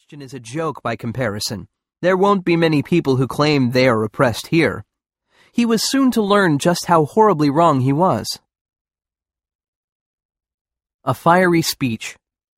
Christian is a joke by comparison. There won't be many people who claim they are oppressed here. He was soon to learn just how horribly wrong he was. A fiery speech.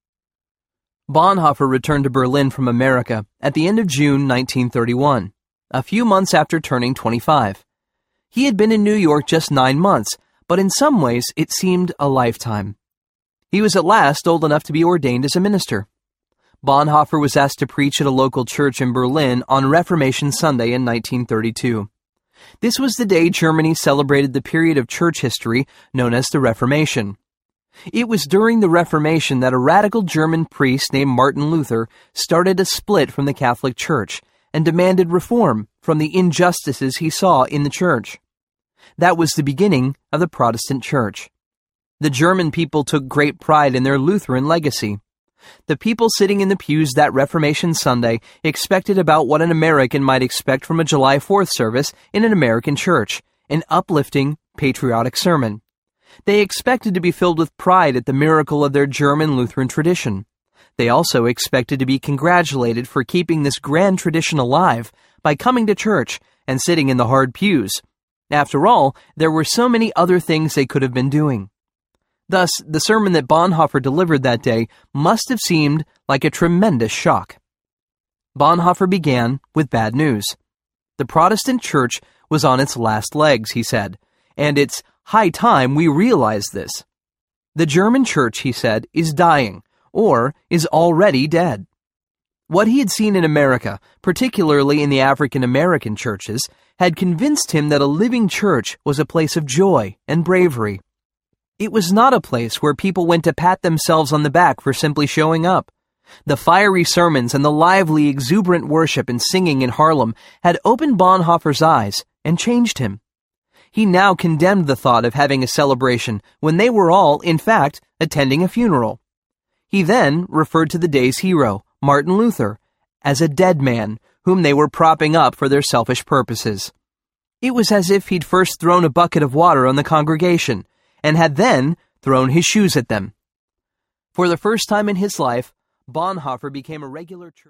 Bonhoeffer returned to Berlin from America at the end of June 1931, a few months after turning 25. He had been in New York just 9 months, but in some ways it seemed a lifetime. He was at last old enough to be ordained as a minister. Bonhoeffer was asked to preach at a local church in Berlin on Reformation Sunday in 1932. This was the day Germany celebrated the period of church history known as the Reformation. It was during the Reformation that a radical German priest named Martin Luther started a split from the Catholic Church and demanded reform from the injustices he saw in the church. That was the beginning of the Protestant Church. The German people took great pride in their Lutheran legacy. The people sitting in the pews that Reformation Sunday expected about what an American might expect from a July 4th service in an American church, an uplifting, patriotic sermon. They expected to be filled with pride at the miracle of their German Lutheran tradition. They also expected to be congratulated for keeping this grand tradition alive by coming to church and sitting in the hard pews. After all, there were so many other things they could have been doing. Thus, the sermon that Bonhoeffer delivered that day must have seemed like a tremendous shock. Bonhoeffer began with bad news. The Protestant Church was on its last legs, he said, and it's high time we realize this. The German church, he said, is dying, or is already dead. What he had seen in America, particularly in the African American churches, had convinced him that a living church was a place of joy and bravery. It was not a place where people went to pat themselves on the back for simply showing up. The fiery sermons and the lively, exuberant worship and singing in Harlem had opened Bonhoeffer's eyes and changed him. He now condemned the thought of having a celebration when they were all, in fact, attending a funeral. He then referred to the day's hero, Martin Luther, as a dead man whom they were propping up for their selfish purposes. It was as if he'd first thrown a bucket of water on the congregation and had then thrown his shoes at them. For the first time in his life, Bonhoeffer became a regular church.